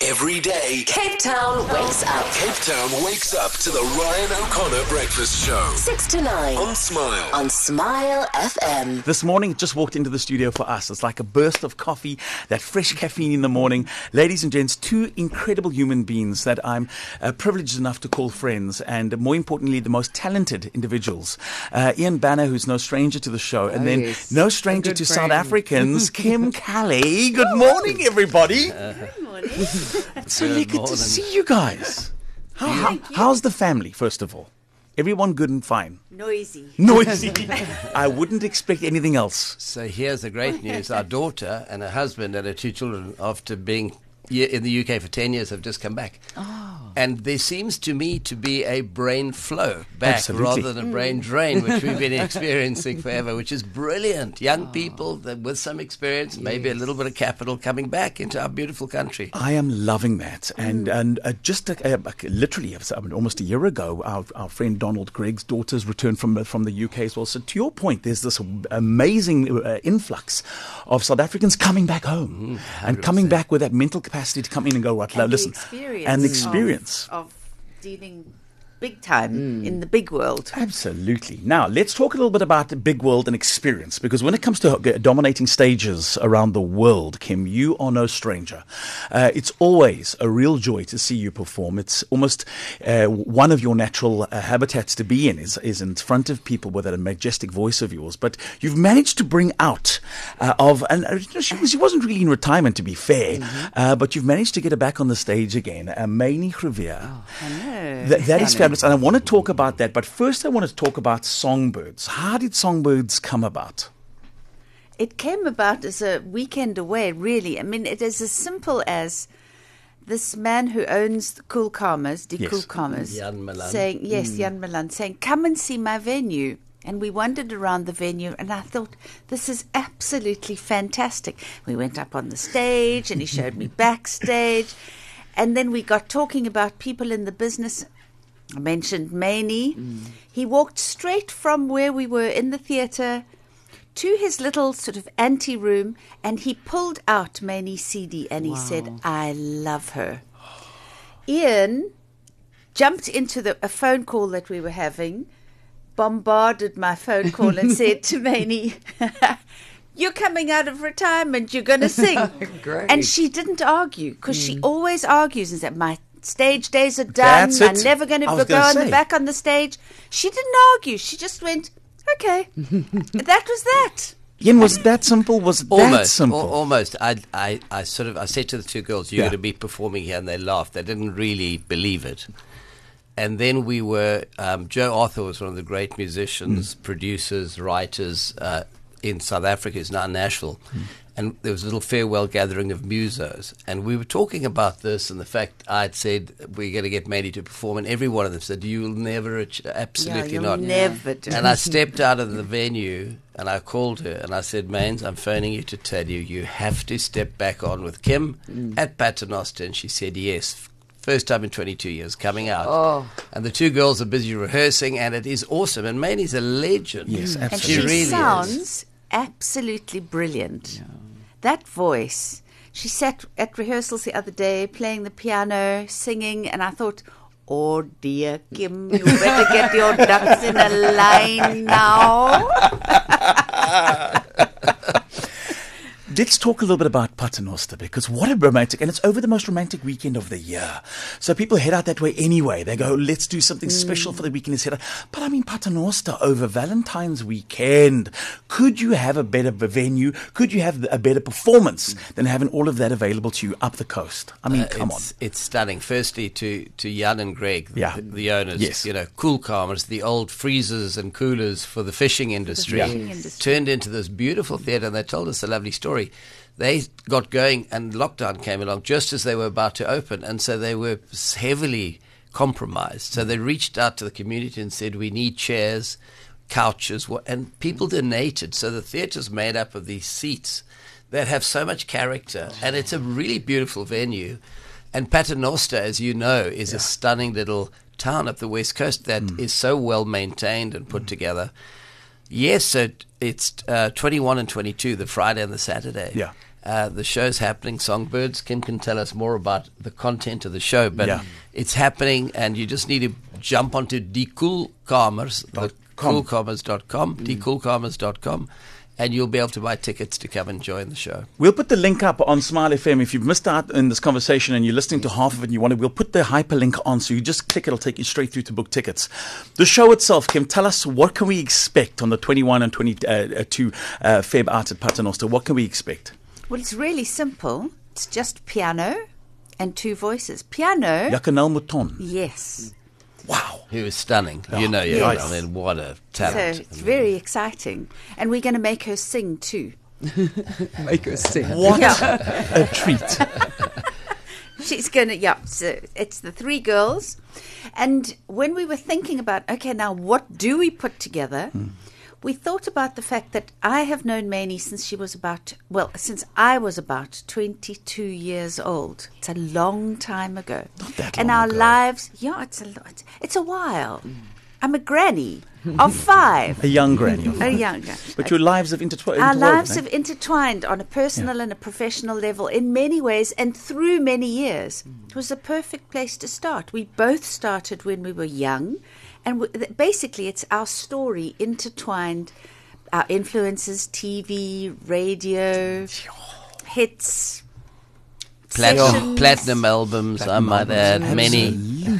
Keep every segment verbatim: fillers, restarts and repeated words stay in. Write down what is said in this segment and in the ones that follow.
Every day, Cape Town wakes up. Cape Town wakes up to the Ryan O'Connor Breakfast Show. six to nine. On Smile. On Smile F M. This morning, it just walked into the studio for us. It's like a burst of coffee, that fresh caffeine in the morning. Ladies and gents, two incredible human beings that I'm uh, privileged enough to call friends, and more importantly, the most talented individuals. Uh, Ian Banner, who's no stranger to the show, and Oh, then yes. no stranger A good to friend. South Africans, Kim Callie. Good morning, everybody. Good morning. It's so Good good to morning. see you guys. How, how, how's the family, first of all? Everyone good and fine? Noisy. Noisy. I wouldn't expect anything else. So here's the great news. Our daughter and her husband and her two children, after being ye- in the U K for ten years, have just come back. Oh. And there seems to me to be a brain flow back Absolutely. rather than a brain drain, which we've been experiencing forever, which is brilliant. Young people that with some experience, maybe a little bit of capital, coming back into our beautiful country. I am loving that. And and uh, just uh, uh, literally I mean, almost a year ago, our, our friend Donald Gregg's daughters returned from, from the U K as well. So to your point, there's this amazing uh, influx of South Africans coming back home Mm, and coming back with that mental capacity to come in and go, right, And listen. the experience And the of- experience. Of, dealing big time in the big world. Absolutely. Now, let's talk a little bit about the big world and experience, because when it comes to dominating stages around the world, Kim, you are no stranger. Uh, it's always a real joy to see you perform. It's almost uh, one of your natural uh, habitats to be in is, is in front of people with that majestic voice of yours. But you've managed to bring out uh, of, and uh, she, was, she wasn't really in retirement, to be fair, mm-hmm. uh, but you've managed to get her back on the stage again. Uh, Maynie Riviere. Oh, I know. Th- that is fabulous, and I want to talk about that. But first, I want to talk about Songbirds. How did Songbirds come about? It came about as a weekend away, really. I mean, it is as simple as this man who owns the Cool Calmers, the Yes. Cool Calmers, Jan Milan. saying, yes, Jan Milan, saying, come and see my venue. And we wandered around the venue, and I thought, this is absolutely fantastic. We went up on the stage, and he showed me backstage. And then we got talking about people in the business. I mentioned Maynie. Mm. He walked straight from where we were in the theatre to his little sort of ante-room, and he pulled out Maynie's C D, and he Wow. said, I love her. Ian jumped into the, a phone call that we were having, bombarded my phone call and said to Maynie, you're coming out of retirement, you're going to sing. Great. And she didn't argue, because mm. she always argues and said, my stage days are done, That's I'm it. never going I to was go gonna on say. the back on the stage. She didn't argue. She just went, okay. That was that. Ian, was that simple? Was that Almost, simple? al- almost. I, I, I sort of, I said to the two girls, "You're Yeah. going to be performing here," and they laughed. They didn't really believe it. And then we were. Um, Joe Arthur was one of the great musicians, Mm. producers, writers uh, in South Africa. He's now in Nashville, Mm. and there was a little farewell gathering of musos, and we were talking about this and the fact I'd said we're going to get Maynie to perform, and every one of them said, "You'll never, ach- absolutely you'll not." never do And I stepped out of the venue and I called her and I said, Mains, I'm phoning you to tell you, you have to step back on with Kim Mm. at Paternoster. And she said, yes. First time in twenty-two years coming out. Oh. And the two girls are busy rehearsing, and it is awesome. And Maynie's a legend. Yes, And absolutely. she She really sounds is. absolutely brilliant. That voice. She sat at rehearsals the other day playing the piano, singing, and I thought, oh dear, Kim, you better get your ducks in a line now. Let's talk a little bit about Paternoster, because what a romantic, and it's over the most romantic weekend of the year. So people head out that way anyway. They go, let's do something mm. special for the weekend. Let's head out. But I mean, Paternoster over Valentine's weekend. Could you have a better venue? Could you have a better performance than having all of that available to you up the coast? I mean, Uh, come on. it's, It's stunning. Firstly, to, to Jan and Greg, Yeah. the, the owners, Yes. you know, Cool Calmers, the old freezers and coolers for the fishing industry, fishing industry. turned into this beautiful theatre, and they told us a lovely story. They got going, and lockdown came along just as they were about to open, and so they were heavily compromised. So they reached out to the community and said, we need chairs, couches, wha- and people donated. So the theatre's made up of these seats that have so much character, and it's a really beautiful venue. And Paternoster, as you know, is a stunning little town up the west coast that Mm. is so well maintained and put together. Yes, so it- it's uh, twenty-one and twenty-two, the Friday and the Saturday. Yeah. Uh, the show's happening. Songbirds. Kim can tell us more about the content of the show, but Yeah. it's happening, and you just need to jump onto Die Coolkamers, the coolkamers dot com, die coolkamers dot com, and you'll be able to buy tickets to come and join the show. We'll put the link up on Smile F M. If you've missed out in this conversation and you're listening to half of it and you want to, we'll put the hyperlink on, so you just click, it'll take you straight through to book tickets. The show itself, Kim, tell us, what can we expect on the twenty-one and twenty-two uh, Feb out at Paternoster? What can we expect? Well, it's really simple. It's just piano and two voices. Piano. Yakanel Mouton. Yes. Wow. Who is stunning. You know, you Yes. I mean, what a So talent. it's very exciting. And we're going to make her sing too. Make us sing. What Yeah. a treat. She's going to, yeah. So it's the three girls. And when we were thinking about, okay, now what do we put together? Mm. We thought about the fact that I have known Maney since she was about, well, since I was about twenty-two years old. It's a long time ago. Not that and long our ago. lives, yeah, it's a lot. It's a while. I'm a granny of five. A young granny. A younger. But your lives have intertwined. Our lives have intertwined on a personal Yeah. and a professional level in many ways and through many years. It was the perfect place to start. We both started when we were young, and w- th- basically it's our story intertwined, our influences, T V, radio, hits, Platinum, sessions. platinum albums, I might add, many.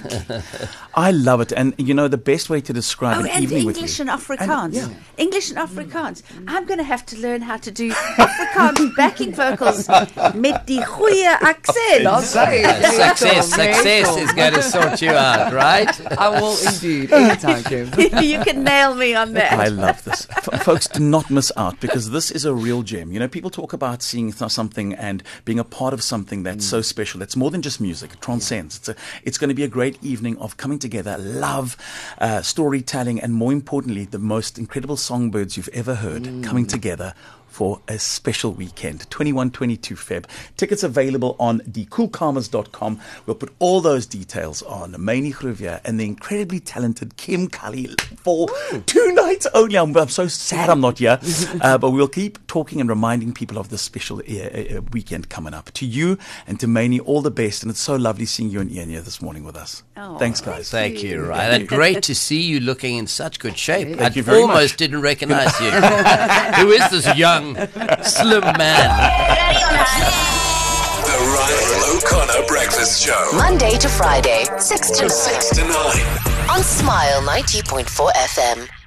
I love it. And, you know, the best way to describe Oh, an and evening with English you. and Afrikaans. And- yeah. English and Afrikaans. I'm going to have to learn how to do Afrikaans backing vocals met die goeie accent. Not say Uh, success, success is going to sort you out, right? I will indeed. Anytime, Kim. You can nail me on that. I love this. F- folks, do not miss out, because this is a real gem. You know, people talk about seeing th- something and being a part of something that's so special. It's more than just music. It transcends. It's, a, it's going to be a great evening of coming together, love, uh, storytelling, and more importantly, the most incredible songbirds you've ever heard coming together for a special weekend, twenty-one, twenty-two Feb. Tickets available on die coolkamers dot com. We'll put all those details on Maney Gruvier and the incredibly talented Kim Cully for two nights only. I'm, I'm so sad I'm not here, uh, but we'll keep talking and reminding people of this special uh, uh, weekend coming up. To you and to Maney, all the best, and it's so lovely seeing you and Ian here this morning with us. Oh, Thanks, guys. Thank you, Ryan. And great to see you looking in such good shape. Thank I you very almost much. didn't recognize you. Who is this young, slim man? The Ryan O'Connor Breakfast Show. Monday to Friday, six to nine. six to nine. On Smile ninety point four F M.